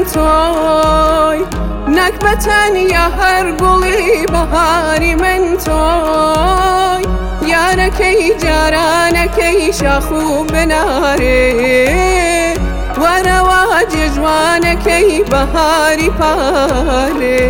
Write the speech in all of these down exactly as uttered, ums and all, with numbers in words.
تۆی نەک بەتەنیا هەر گوڵی بەهاری من تۆی یارەکەی جارانەکەی شاخ و بنارێ وەرەوە جێژوانەکەی بەهاری پارێ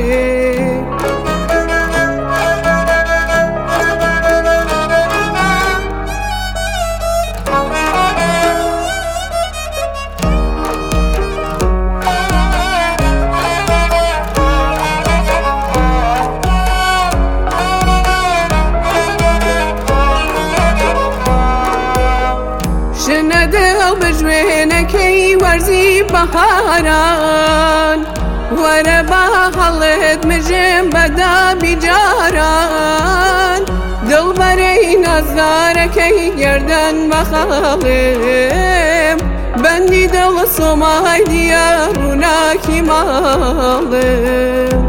ژنە دڵ بژوێنەکەی وەرزی بەهاران وەرە بە هەڵێت مژێم بەدابی جاران دڵبەرەی نازدارەکەی گەردەن بەخاڵێم بەندی دڵ سۆمای دیار ڕووناکی ماڵێم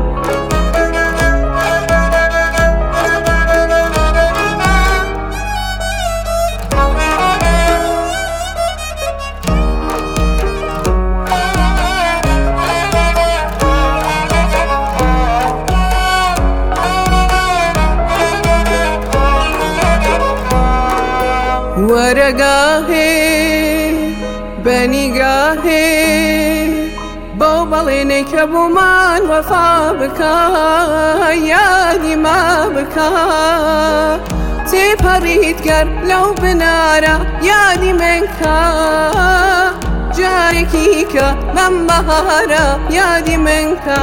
وەرەگاهێ بەنیگاهێ بۆ بەڵێنەی کە بوومان وەفا بکە یادی ما بکە تێپەڕیت گەر لەو بنارە یادی من کە جارێکی کە بەم بەهارە یادی من کە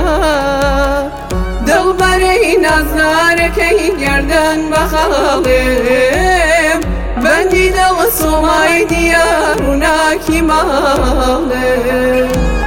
دڵبەرەی نازدارەکەی گەردەن بەخاڵێم بەندی دڵ سۆمای دیار ڕووناکی ماڵێ